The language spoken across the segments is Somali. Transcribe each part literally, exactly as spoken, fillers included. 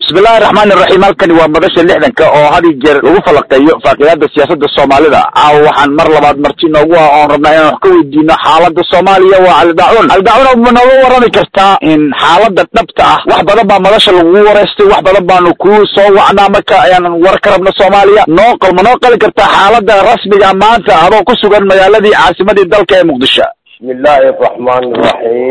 بسم الله الرحمن الرحيم. halkani waa madasha lixdanka oo had iyo jeer lagu falaqeeyo faaqidaada siyaasadda Soomaalida. Aa waxaan mar labaad marti noogu ah oo rabnaa inaan wax ka weydiino xaaladda Soomaaliya waa Cali Dacuun. Cali Dacuun ma nooga warrami kartaa in xaaladda dhabta ah wax badan baa madasha lagu wareystay, wax badan baanu ku soo wacnaa marka ayaan war ka rabno Soomaaliya. Noo qalma noo qali kartaa xaaladda rasmiga maanta adoo ku sugan magaaladii caasimadii dalka ee Muqdisho. بسم الله الرحمن الرحيم.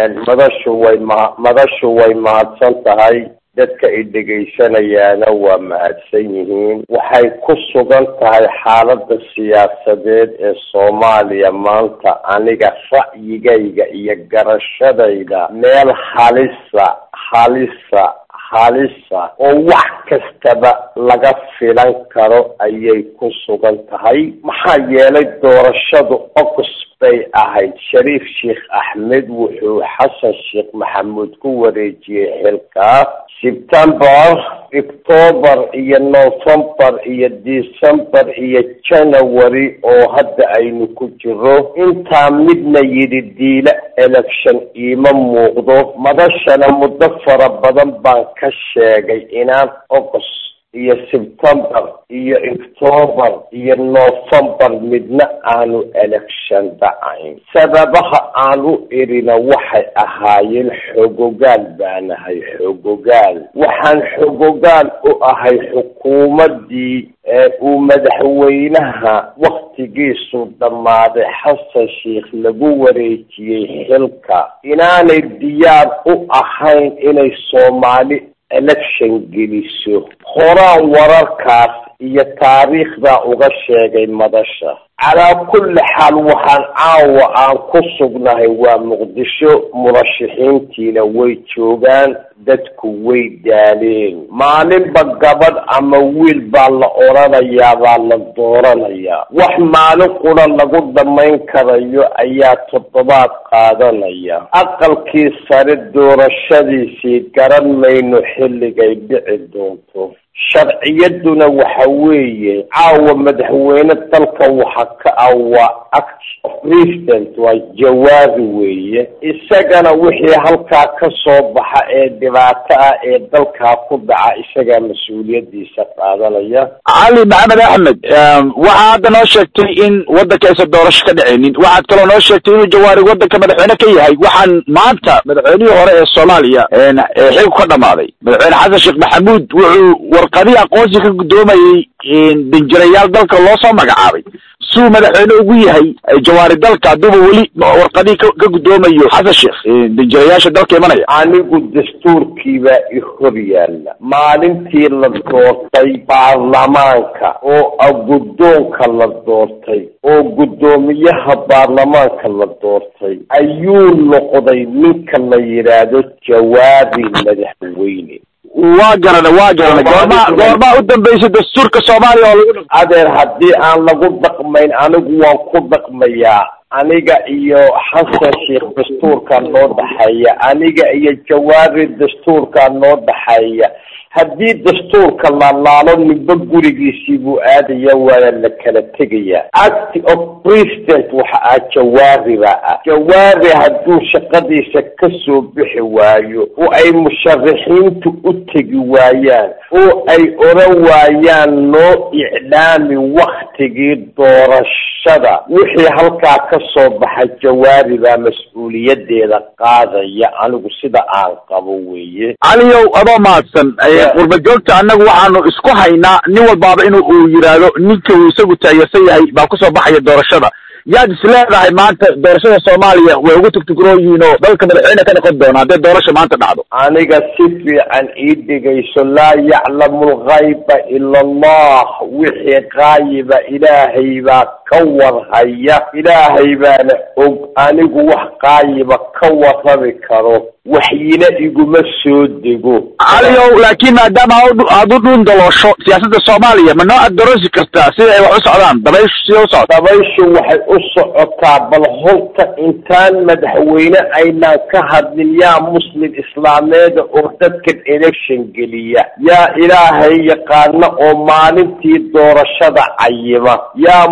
مدشو way madashu way mahadsan tahay, dadka ay dhageysanayaan waa mahadsan yihiin. waxay ku sugan tahay xaaladda siyaasadeed ee Soomaaliya maanta. aniga ra'yigayga iyo garashadayda meel halisa halisa halisa oo wax kastaba laga filan karo ayay ku sugan tahay. maxaa yeelay doorashadu ogus bay ahayd. shariif sheekh axmed wuxuu xasan sheekh maxamuud ku wareejiyey xilka September, October iyo November iyo December iyo January oo hadda aynu ku jiro. intaa midna yidhi diila election iima muuqdo. madashana muddo fara badan baan ka sheegay inaan August iyo September iyo October iyo November midna aanu election dhacayn. sababaha aanu irina waxay ahaayeen xogogaal baanahay xogogaal. waxaan xogogaal u ahay xukuumaddii ee uu madaxweynaha waqtigiisu dhammaaday xasan sheekh lagu wareejiyey xilka inaanay diyaar u ahayn inay Soomaali election geliso. horaan wararkaas iyo taariikhda uga sheegay madasha. calaa kulli xaal waxaan caawa aan ku sugnahay waa Muqdisho. murashaxiintiina way joogaan, dadku way daaleen. maalinba gabadh ama wiil baa la oranayaa baa la dooranayaa. wax maalin qura lagu dhamayn karayo ayaa toddobaad qaadanaya. aqalkii sare doorashadiisii garan mayno xilligay dhici doonto. sharciyaduna waxa weeye caawa madaxweyne dalka waxa ka ah waa act of president, waa jawaabi weeye. isagana wixii halkaa ka soo baxa ee dhibaato ah ee dalkaa ku dhaca isagaa mas-uuliyadiisa qaadanaya. cali maxamed axmed, waxaa hadda noo sheegtay in waddanka aysan doorasho ka dhacaynin. waxaad kaloo noo sheegtay inuu jawaari waddanka madaxweyne ka yahay. waxaan maanta madaxweynihii hore ee Soomaaliya xilku ka dhamaaday madaxweyne xasan sheekh maxamuud wuxuu warqadii aqoonsi ka gudoomayay danjirayaal dalka loo soo magacaabay suu madaxweyne ugu yahay jawaari dalka haduuba weli warqadii ka gudoomayo xasan sheekh danjirayaasha dalka imanaya. anigu dastuurkiibaa i hor yaalla. maalintii la doortay baarlamaanka oo guddoonka la doortay oo guddoomiyaha baarlamaanka la doortay ayuu noqday ninka la yidhaahdo jawaabi madaxweyne. waa garana waa garana goorma goorma u dambeysay dastuurka Soomaaliya oo lagu adeer haddii aan lagu dhaqmayn anigu waan ku dhaqmayaa. aniga iyo xasan sheekh dastuurka noo dhaxeeya, aniga iyo jawaabi dastuurka noo dhaxeeya. haddii dastuurka la laalo ninba gurigiisii buu aadaya waana la kala tegaya. act of president waxa ah jawaabiba ah. jawaabi hadduu shaqadiisa ka soo bixi waayo oo ay musharaxiintu u tegi waayaan oo ay oran waayaan noo iclaami waktigii doorashada, wixii halkaa ka soo baxa jawaabi baa mas-uuliyadeeda qaadaya. anigu sida aan qabo weeye. caliyow adoo mahadsan. qurba joogta annagu waxaanu isku haynaa nin walbaaba inuu uu yidhaahdo ninka uu isagu taageersan yahay baa kusoo baxaya doorashada. yaad is leedahay maanta doorashada Soomaaliya way ugu tugtugrooyiin oo dalka madaxweyne ka noqon doona hadday doorasho maanta dhacdo? aniga si fiican ii dhegayso. laa yaclamu lghayba ila allah. wixii qaayiba ilaahay baa ka warhaya. ilaahay baana og. anigu wax qaayiba ka warrami karo waxyina iguma soo dego. caliyow laakiin maadaama aad u dhuun daloosho siyaasadda Soomaaliya ma noo adoroosi kartaa sida ay wax u socdaan? dabayshu sida u socdo dabayshu waxay u socotaa bal horta intaan madaxweyne aynaan ka hadlin yaa muslim islaameeda oo dadkan election geliya. yaa ilaahay yaqaana oo maalintii doorashada cayima. yaa muslim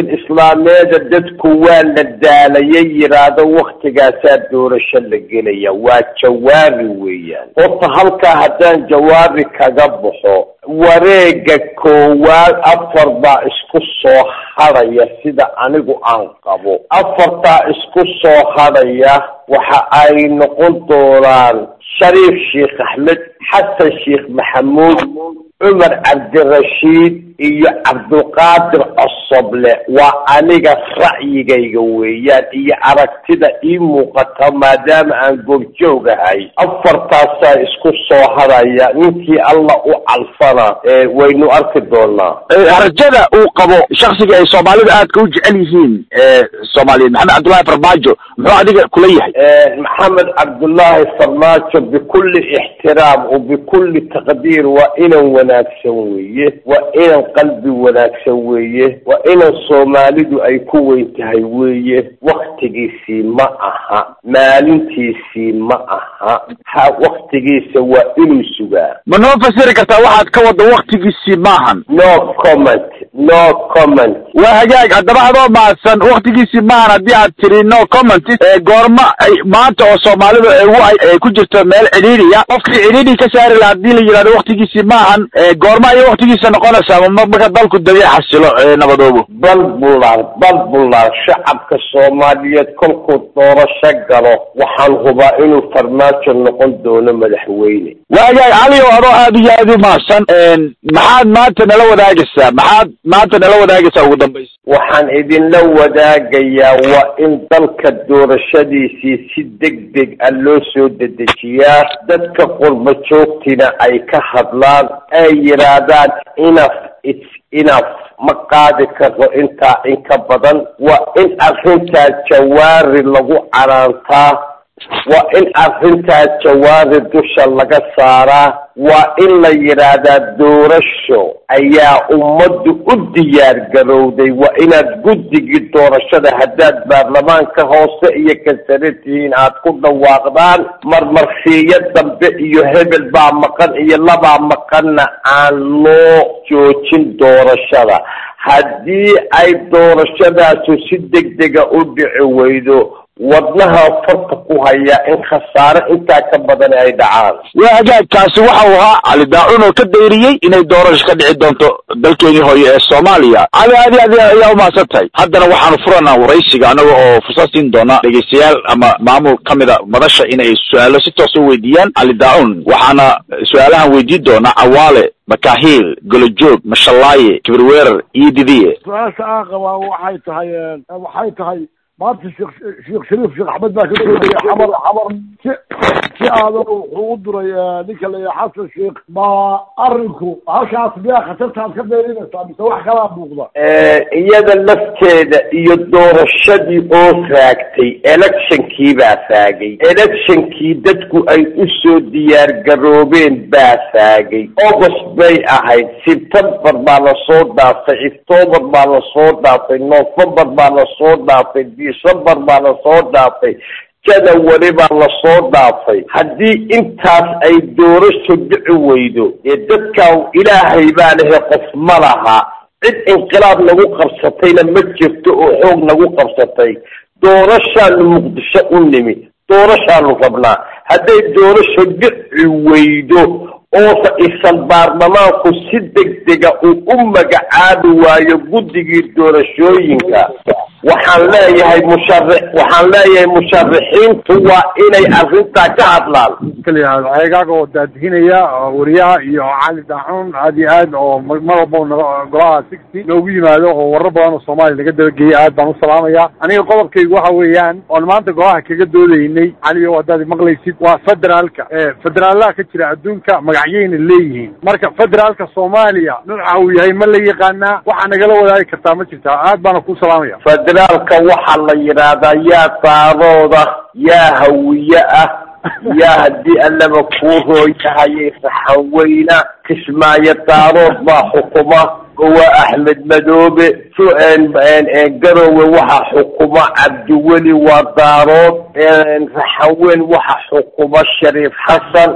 islaameeda dadku waa la daalayay yiraahdo waqtigaasaa doorasho la gelaya waa jawaari weeyaan horta halkaa haddaan jawaari kaga baxo wareega koowaad afar baa isku soo hadhaya sida anigu aan qabo afartaa isku soo hadhaya waxa ay noqon doonaan shariif sheekh axmed xasan sheekh maxamuud cumar cabdirashiid iyo cabdulqaadir cosoble waa aniga ra'yigayga weeyaan iyo aragtida ii muuqata maadaama aan goobjoogahay afartaasaa isku soo hadhaya ninkii alla u calfana waynu arki doonaa rajada uu qabo shaksiga ay soomaalida aadka u jecel yihiin soomaaliyeed maxamed cabdullaahi farmaajo muxuu adiga kula yahay maxamed cabdullaahi farmaajo bikulli ixtiraam wa bikulli taqdiir waa inan wanaagsan weeye waa inan qalbi wanaagsan weeye waa inan soomaalidu ay ku weyn tahay weeye waktigiisii ma aha maalintiisii ma aha ha waktigiisa waa inuu sugaa ma noo fasiri kartaa waxaad ka wada waktigiisii maahan no comment no comment waa hagaag haddaba adoo mahadsan waktigiisii maahan haddii aad tiri no comment goorma ay maanta oo soomaalida ay ku jirto meel cidhiidhiya qofkii cidhiidhi ka saari laha haddii la yidhahdo waktigiisii maahan goorma ayay waktigiisa noqonaysaa marka dalku dabiic xasilo nabadoobo bal bulaan bal bulaan shacabka soomaaliyeed kolkuu doorasho galo waxaan hubaa inuu farmaajo noqon doono madaxweyne waagaag cali oo adoo aad iyo aad u mahadsan maxaad maanta nala wadaagaysaa maxaad maanta nala wadaagaysaa ugu dambaysa waxaan idinla wadaagayaa waa in dalka doorashadiisii si degdeg ah loo soo dedejiyaa dadka qurba joogtina ay ka hadlaan ay yidhaahdaan enough it's enough ma qaadi karo intaa in ka badan waa in arrintaa jawaari lagu canaantaa waa in arrintaa jawaari dusha laga saaraa waa in la yidhaahdaa doorasho ayaa ummaddu u diyaar garowday waa inaad guddigii doorashada haddaad baarlamaanka hoose iyo ka sare tihiin aad ku dhawaaqdaan marmarsiiyo dambe iyo hebel baa maqan iyo labaa maqanna aan loo joojin doorashada haddii ay doorashadaasu si degdega u dhici weydo wadnaha farta ku haya in khasaare intaa ka badan ay dhacaan waa hagaagkaasi waxa uu ahaa cali daacun oo ka dayriyey inay doorasho ka dhici doonto dalkeenii hooye ee soomaaliya cali aadi aadi ayaa umahadsan tahay haddana waxaanu furanaa waraysiga anaga oo fursad siin doona dhegeystayaal ama maamul ka mida madasha inay su-aalo si toos u weydiiyaan cali daacun waxaana su-aalahan weydiin doona cawaale makahiil golojoog mashallaaye kibirweerar iyo didiye su-aasha aan qabaa waxay tahay waxay tahay maanta sheekh sheekh shariif sheekh axmed baa ka doodaya xamar xamar si si aadan wuxuu u duray ninka la yidhaha xasan sheekh ma arrinku halkaas miyaa khatartaad ka beerinaysaa mise wax kalaa muuqda iyada lafteeda iyo doorashadii oo raagtay electionkii baa raagay electionkii dadku ay u soo diyaar garoobeen baa raagay august bay ahayd september baa lasoo dhaafay october baa lasoo dhaafay november baa lasoo dhaafay december baa lasoo dhaafay january baa lasoo dhaafay haddii intaas ay doorasho dhici weydo ee dadkaa ilaahay baa lehe qof ma laha cid inqilaab nagu qabsatayna ma jirto oo xoog nagu qabsatay doorashaanu muqdisho u nimi doorashaanu rabnaa hadday doorasho dhici weydo oo ra-iisul baarlamaanku si degdega uu u magacaabi waayo guddigii doorashooyinka waxaan leeyahay musharax waxaan leeyahay musharaxiintu waa inay arrintaa ka hadlaan kaliya ayagaaga oo daadihinaya wariyaha iyo cali daacun aad iyo aad oo mar walba golaha sixty noogu yimaado oo warar badan oo soomaaliya laga dabageeyay aad baan u salaamayaa aniga qodobkaygu waxa weeyaan oon maanta golaha kaga doodaynay cali oo haddaad maqlaysid waa federaalka federaalaha ka jira adduunka magacyayna leeyihiin marka federaalka soomaaliya nooca uu yahay ma la yaqaanaa waxaa nagala wadaagi kartaa ma jirtaa aad baana ku salaamaya federaalka waxaa la yidhaahdaa yaa taarooda yaa hawiye ah yaa haddii allaba kuu hooyahayay raxan weyna kismaayo daarood baa xukuma وأحمد مدوبي شو ان ان قروا وحا حكومة عبد الولي ودارود ان رحوين وحا حكومة الشريف حسن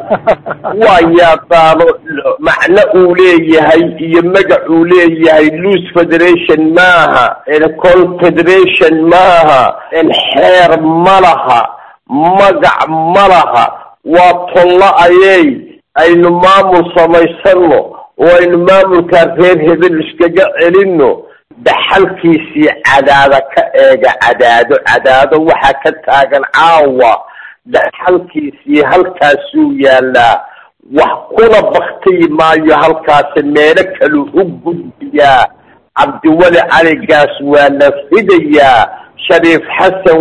ويا دارود معنى أوليه هي يمجع أوليه هي لوس فدريشن ماها الكونفدريشن ماها الحير ملها مجع ملها وطلع ايي اي نمامل سميسنو وإن مامل كافين هذل إشكاجع إلينه دحلكيسي عدادة كأجا عدادة عدادة وحكت هاجن عاوة دحلكيسي هالكاسو يلا وحكونا بختي ما يهالكاس ميلك الأبد يا عبد الولي علي قاس ونفيديا شريف حسن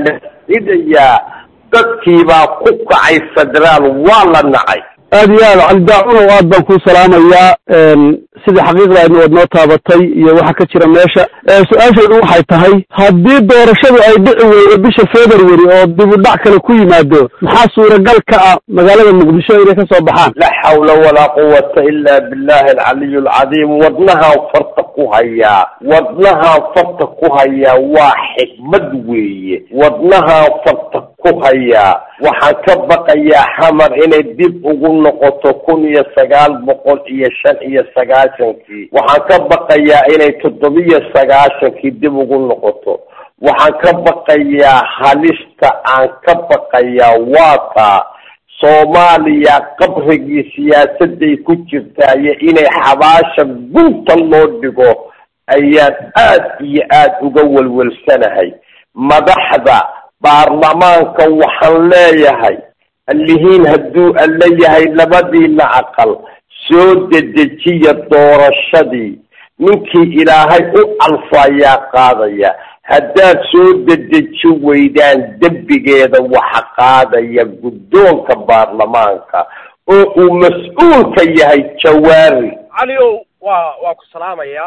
ونفيديا دكيبا قوقعي فدرال والله نعي أديان عن داعون وعد بنكون سلام يا سيد حقيقة إنه ودنا تابطي يوحى كتير ماشى سؤال شيء روح يتهي هدي دور شبه أي دعوة بيش فيبروري أو دبودع كلكوي ما دور محاسو رجال كأ مجال المقدسة إليك صباحان لا حول ولا قوة إلا بالله العلي العظيم ودنها وفرتقها يا ودنها وفرتقها يا واحد مدوي ودنها وفرتقها يا وحكبق يا حمر إن الدب أقول نقطة كن يا سجال بقول يا شن يا سجاشن كي وحكبق يا إن تضبي سجاشن كي دب أقول نقطة وحكبق يا خالصة عن كبق يا واقع Soomaaliya qabrigii siyaasadday ku jirtaa iyo inay xabaasha gunta loo dhigo ayaan aad iyo aad uga walwalsanahay madaxda baarlamaanka waxaan leeyahay allihiin hadduu alla yahay labadiina aqal soo dedejiya doorashadii ninkii ilaahay u alfaayaa qaadaya haddaad soo dedeji weydaan dembigeeda waxa qaadaya guddoonka baarlamaanka oo uu mas-uulka yahay jawaari caliow waa waa ku salaamaya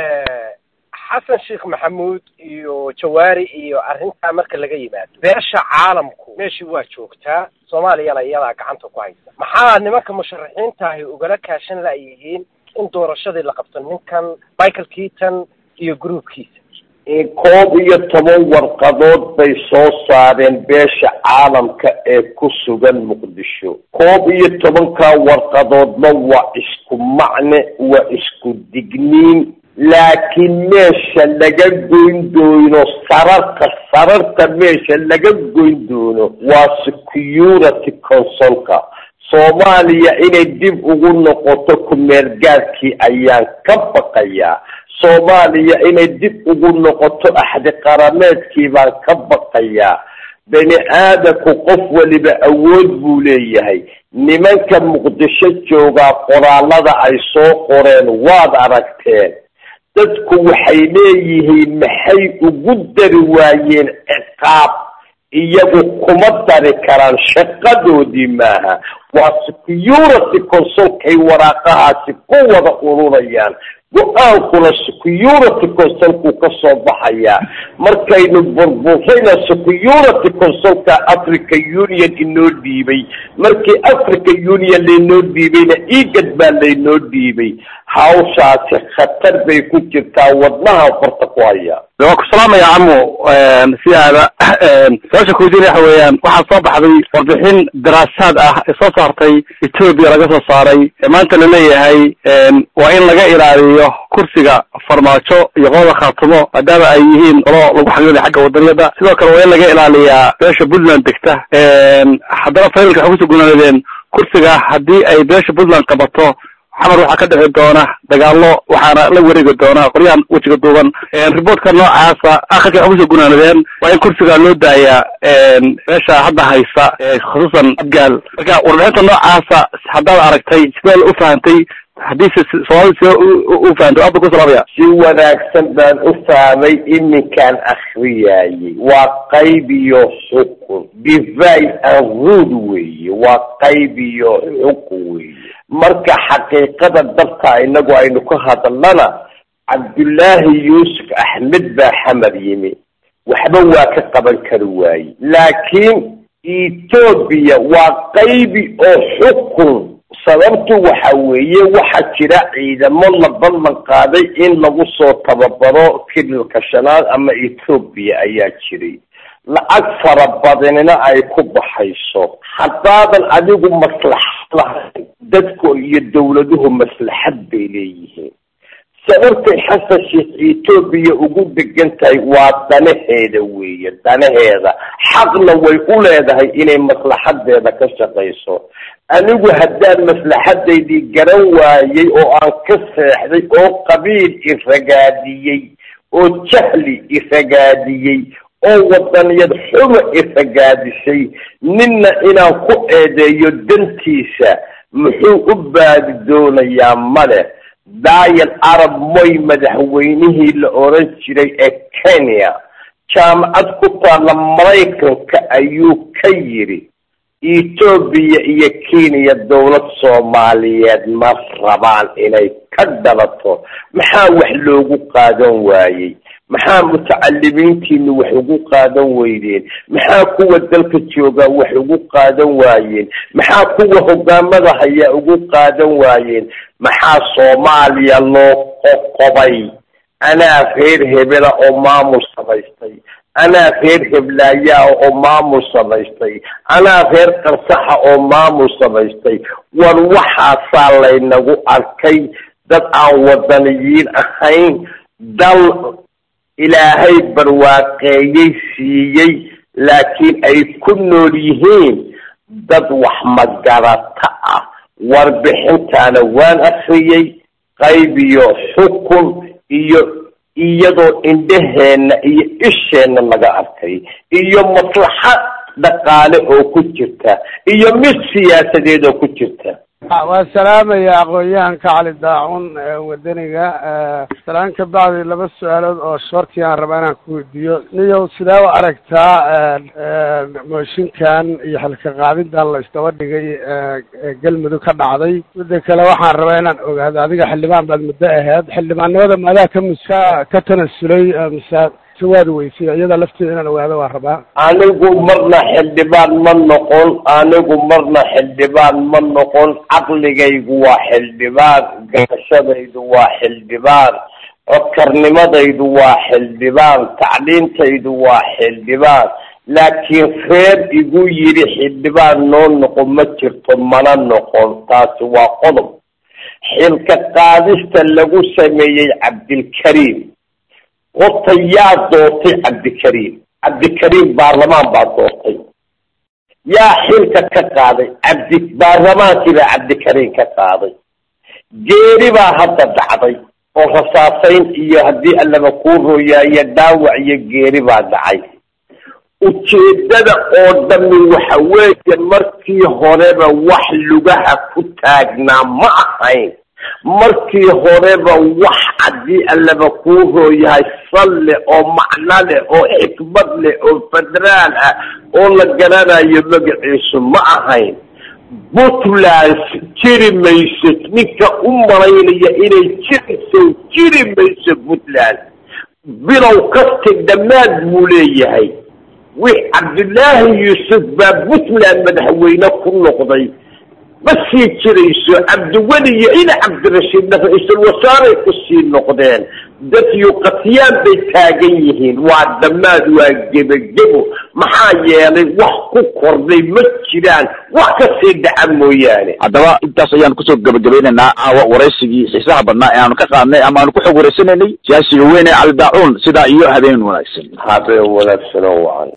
xasan sheekh maxamuud iyo jawaari iyo arrintaa marka laga yimaado beesha caalamku meeshii waa joogtaa soomaaliyana iyadaa gacanta ku haysa maxaa nimanka musharaxiinta ahi ugala kaashan la'yihiin in doorashadii la qabto ninkan Michael Keaton iyo groupkiisa koob iyo toban warqadood bay soo saareen beesha caalamka ee ku sugan muqdisho koob iyo tobanka warqadoodna waa isku macne waa isku digniin laakiin meesha laga goyn doono sararka sararka meesha laga goyn doono waa security councilka Soomaaliya inay dib ugu noqoto ku meel gaarkii ayaan ka baqayaa Soomaaliya inay dib ugu noqoto axdi qarameedkii baan ka baqayaa bani aadamku qof waliba awood buu leeyahay nimanka muqdisho jooga qoraalada ay soo qoreen waad aragteen dadku waxay leeyihiin maxay ugu dari waayeen ciqaab iyagu kuma dari karaan shaqadoodii maaha waa security councilkay waraaqahaasi ku wada ururayaan go-aankuna security councilku ka soo baxayaa markaynu burburayna security councilka Africa Union inoo dhiibay markii Africa Union laynoo dhiibayna igad baa laynoo dhiibay hawshaasi khatar bay ku jirtaa wadnaha farta ku haya waa ku salaamaya camo siyaada saasha ku jira xawayaan waxa soo baxday warbixin daraasaad ah ee soo saartay Ethiopia laga soo saaray maanta la leeyahay waa in laga ilaaliyo kursiga farmaajo iyo qodobka khaatimo hadaba ay yihiin qolo lagu xaqiiqay xagga wadaniyada sidoo kale waa in laga ilaaliyaa beesha Puntland degta hadaba faylka waxa ku soo gunaanadeen kursiga hadii ay beesha Puntland qabato xamar waxa ka dhici doona dagaalo waxaana la wareegi doona qoryaan wajiga duuban reportka noocaasa akhirka waxa ku soo gunaanadeen waa in kursiga loo daayaa beesha hadda haysa khusuusan abgaal marka warbixinta noocaasa haddaad aragtay sidee u fahantay hadii Soomaaliya u fahanto aad ku salaamaya si wanaagsan baan u fahmay iminkaan akhriyay waa qayb iyo xukun divide and rule weeye waa qayb iyo xukun weeye marka xaqiiqada dalka inagu aynu ka hadalnana Cabdullaahi Yuusuf Axmed baa xamar yimi waxba waa ka qaban kari waayey laakiin Ethiopia waa qayb oo xukun sababtu waxa weeye waxa jira ciidamo la ballan qaaday in lagu soo tababaro kililka shanaad ama Ethiopia ayaa jiray lacag fara badanina ay ku baxayso haddaadan adigu maslaxad lahayn dadku iyo dawladuhu maslaxad bay leeyihiin sababtay xasan sheekh Ethiopia ugu degan tahay waa danaheeda weeye danaheeda xaqna way u leedahay inay maslaxadeeda ka shaqeyso anigu haddaan maslaxadeedii garan waayay oo aan ka seexday oo qabiil iragaadiyey oo jahli iragaadiyey oo wadaniyad xumo iragaadisay ninna inaan ku eedeeyo dantiisa muxuu u baadi doonayaa male daayal arab moy madaxweynihii la oran jiray ee Kenya jaamacad ku taala Mareykanka ayuu ka yiri Ethiopia iyo Kenya dawlad Soomaaliyeed ma rabaan inay ka dhalato maxaa wax loogu qaadan waayay maxaa mutacalimiintiinu wax ugu qaadan weydeen maxaa kuwa dalka jooga wax ugu qaadan waayeen maxaa kuwa hogaamada haya ugu qaadan waayeen maxaa Soomaaliya loo qoqobay anaa reer hebela oo maamul samaystay anaa reer heblaaya oo maamul samaystay anaa reer qarsaxa oo maamul samaystay war waxaa laynagu arkay dad aan wadaniyiin ahayn dal ilaahay barwaaqeeyay siiyay laakiin ay ku nool yihiin dad wax magarata ah warbixintaana waan akhriyay qayb iyo xukun iyo iyadoo indhaheena iyo isheena laga arkay iyo maslaxad dhaqaale oo ku jirta iyo mid siyaasadeed oo ku jirta waa salaamaya aqoonyahanka Cali Daacun wadaniga salaan ka bacdi laba su'aalood oo shorti aan rabaa inaan ku weydiiyo niyow sidaa u aragtaa mooshinkan iyo xilka qaadintan la isdaba dhigay galmudug ka dhacday midda kale waxaan rabaa inaan ogaado adiga xildhibaan baad muddo ahayd xildhibaannimada maadaa ka muska ka tanasulay mise سواد ويسي يدا لفتي أنا وهذا وهربا. أنا أقول مرنا حلبان من نقول أنا أقول مرنا حلبان من نقول عقلي جوا حلبان قشة يدوا حلبان أفكرني ماذا يدوا حلبان تعليم تيدوا حلبان لكن خير يقول يري حلبان نون نقول متر ثمنا نقول تاس وقلم حلك قادس تلقوا سمي عبد الكريم وطيات دوتي عبد الكريم عبد الكريم برلمان بعد دوتي يا حلك كقاضي عبد برلمان كذا عبد الكريم كقاضي جيري ما هذا دعضي وخصاصين يهدي ألا بكون يا يداوع يجيري ما دعي وشدد قدام وحويت مركي هربا وحلقها كتاجنا معين markii horeba wax hadii alla ku hooyahay sal oo macna leh oo xikmad leh oo federaal ah oo la garanayo magaciisu ma ahayn Puntland jiri mayso ninka u maleynaya inay jirto jiri mayso Puntland bilow kasta damaad buu leeyahay wix Cabdullaahi Yuusuf baa Puntland madaxweyne ku noqday بس يجريسو عبد الولي إلى عبد الرشيد رئيس الوزراء يقصين نقدين دت يقتيان بتاجيهن وعدماد واجب الجبو محايا وحكو قرضي متشلان وكسيد عمو يعني هذا انت صيان كتب قبل قبلنا نا ورئيسي حسابنا يعني كقامنا اما نكو خبر سنني سياسي وين على داعون سدا iyo habeen wanaagsan habeen wanaagsan oo